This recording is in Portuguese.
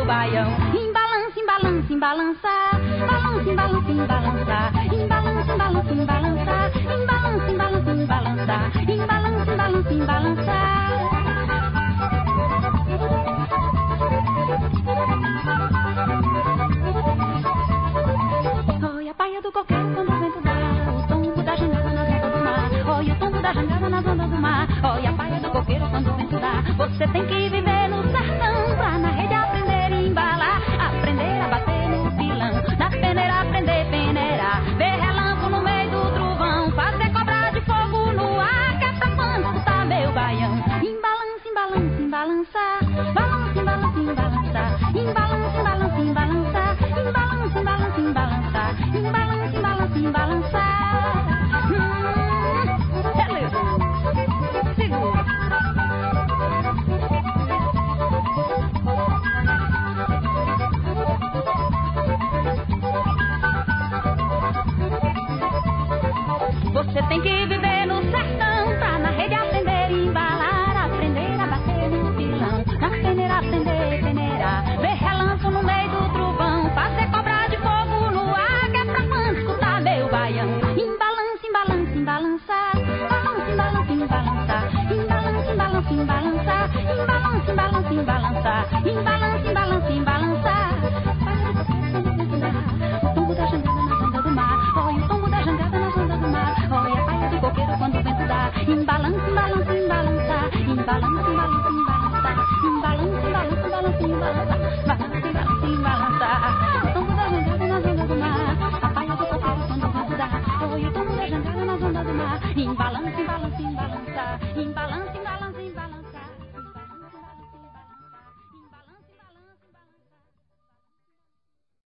meu baião. Embalança, embalança, embalançar. Balança, embalança, embalançar. Embalança, embalança, embalançar. Embalança, embalança, embalançar. Embalança, embalança, embalançar. Oi, a paia do coqueiro quando o vento dá. O tombo da jangada nas ondas do mar. Oi, o tombo da jangada nas ondas do mar. Oi, a paia do coqueiro quando o vento dá. Você tem que viver no sertão pra na rede aprender a embalar. Aprender a bater no pilão. Na peneira aprender a peneirar. Ver relâmpago no meio do trovão. Fazer cobra de fogo no ar. Que é pra quando escutar meu baião. Embalança, embalança, embalançar. Balança, embalança, embalançar. Embalança, embalança, embalançar. Embalança, embalança, embalançar. Embalança, embalança, embalançar. Beleza. Segura. Você tem que viver no sertão pra na rede aprender a embalar. Aprender a bater no pilão. Na peneira aprender a peneirar. Ver relâmpago no meio do trovão. Fazer cobra de fogo no ar. Que é pra quando escutar meu baião. Embalança, embalança, embalançar. Balança, embalança, embalançar. Embalança, embalança, embalançar. Embalança, embalança, embalançar. Embalança, embalança, embalançar. O tombo da jangada nas ondas do mar. Oi, o tombo da jangada nas ondas do mar. Oi, a paia do coqueiro quando o vento dá. Embalança, embalança, embalançar. Embalança,